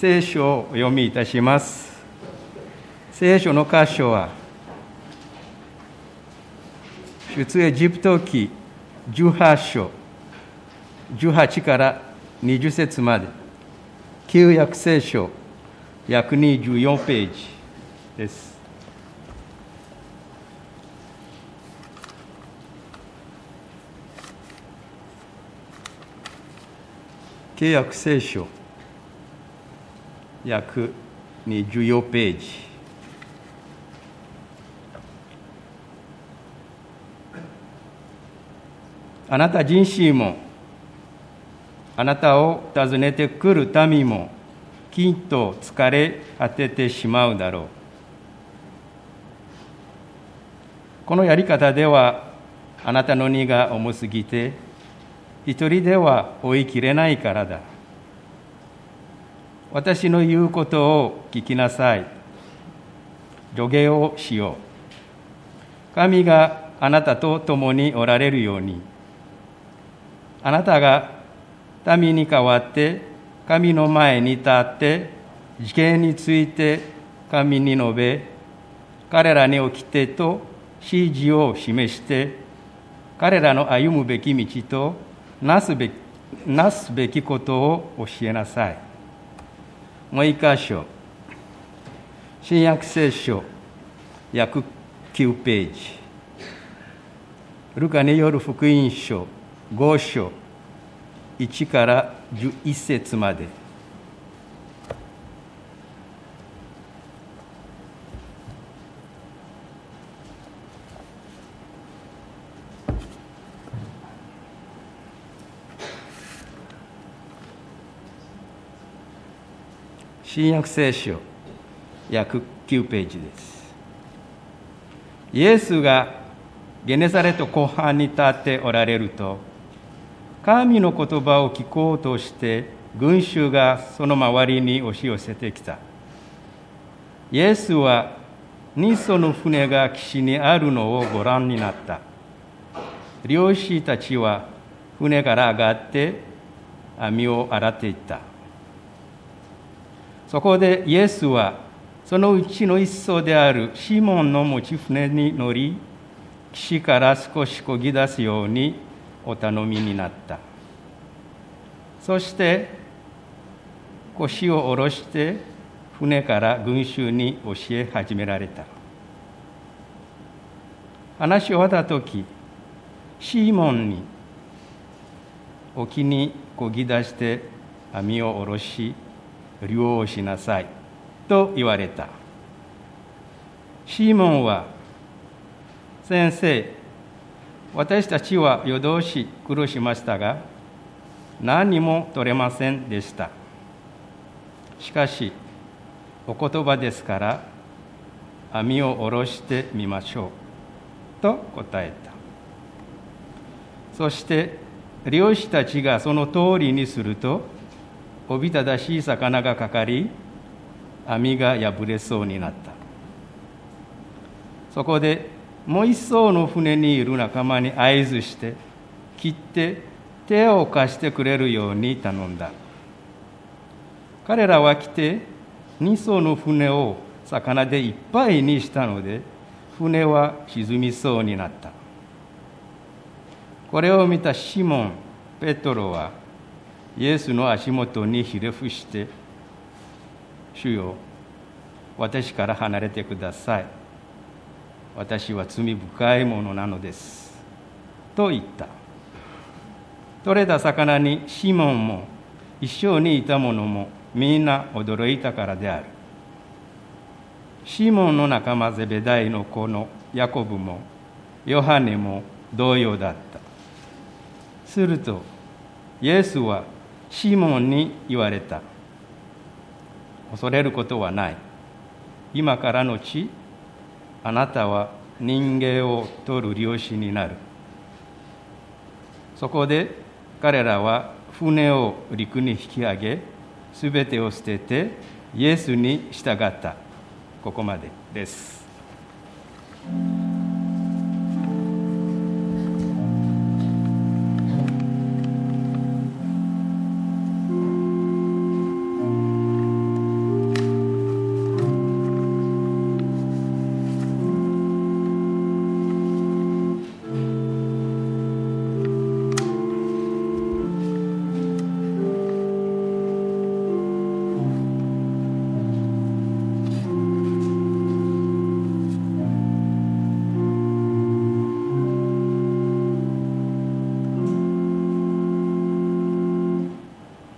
聖書をお読みいたします。聖書の箇所は、出エジプト記18章、18から20節まで、旧約聖書約24ページです。旧約聖書約24ページ。あなた自身も、あなたを訪ねてくる民も、きっと疲れ果ててしまうだろう。このやり方では、あなたの荷が重すぎて、一人では追いきれないからだ。私の言うことを聞きなさい。助言をしよう。神があなたと共におられるように、あなたが民に代わって神の前に立って事件について神に述べ、彼らに掟と指示を示して、彼らの歩むべき道となすべきことを教えなさい。もう一箇所、新約聖書約9ページ、ルカによる福音書5章1から11節まで。新約聖書約9ページです。イエスがゲネサレト湖畔に立っておられると、神の言葉を聞こうとして群衆がその周りに押し寄せてきた。イエスは2艘の船が岸にあるのをご覧になった。漁師たちは船から上がって網を洗っていった。そこでイエスはそのうちの一艘であるシモンの持ち船に乗り、岸から少し漕ぎ出すようにお頼みになった。そして腰を下ろして船から群衆に教え始められた。話し終わったとき、シモンに沖に漕ぎ出して網を下ろし、漁をしなさいと言われた。シモンは、先生、私たちは夜通し苦労しましたが、何も取れませんでした。しかし、お言葉ですから、網を下ろしてみましょうと答えた。そして、漁師たちがその通りにすると、おびただしい魚がかかり、網が破れそうになった。そこでもう一艘の船にいる仲間に合図して切って手を貸してくれるように頼んだ。彼らは来て2艘の船を魚でいっぱいにしたので、船は沈みそうになった。これを見たシモン・ペトロはイエスの足元にひれ伏して、主よ、私から離れてください。私は罪深いものなのです。と言った。取れた魚にシモンも一緒にいた者もみんな驚いたからである。シモンの仲間ゼベダイの子のヤコブもヨハネも同様だった。するとイエスはシモンに言われた。恐れることはない。今からのち、あなたは人間を取る漁師になる。そこで彼らは船を陸に引き上げ、すべてを捨ててイエスに従った。ここまでです。